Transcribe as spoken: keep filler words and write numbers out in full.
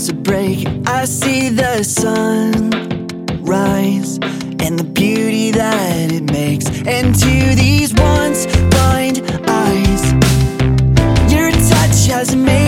to break, I see the sun rise and the beauty that it makes. And to these once blind eyes, your touch has made